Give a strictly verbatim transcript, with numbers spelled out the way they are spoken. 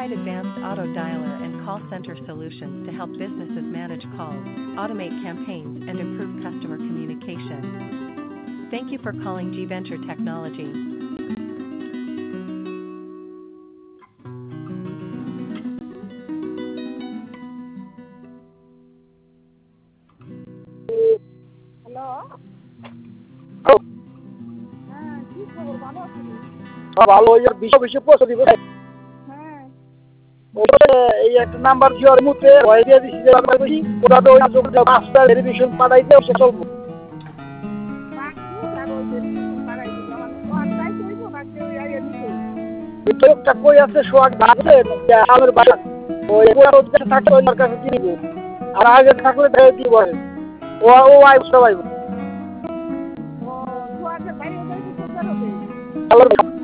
provide advanced auto dialer and call center solutions to help businesses manage calls, automate campaigns, and improve customer communication. Thank you for calling G Venture Technology. Hello. ও হ্যাঁ, কি খবর? ভালো আছেন? ভালো ওই বিশ্ব বিশ্ব পৌঁছে দিব। হ্যাঁ। ওটা এই একটা নাম্বার জিওর মুতে ওই দিয়ে দিছি যে আমরা বলি ওটা তো ওই যোগ পাঁচটা ভেরিফিকেশন পাঠাইতে সে চলবে। পাসপোর্ট আর ওই ভেরিফিকেশন পাঠাই দিব। মানে সোয়াগ যাইতে হইব না কেউ আইয়া নিব? তো একটা কই আছে সোয়াগ আছে আমার বাসা ওই পুরো উদ্দেশ্য থাকে ওই কাছে দিয়ে দিব। আর আগে থাকলে ধরে দিব ও ও আই সবাই ও সোয়াগের বাইরে যাইতে কোথায় হবে? হ্যালো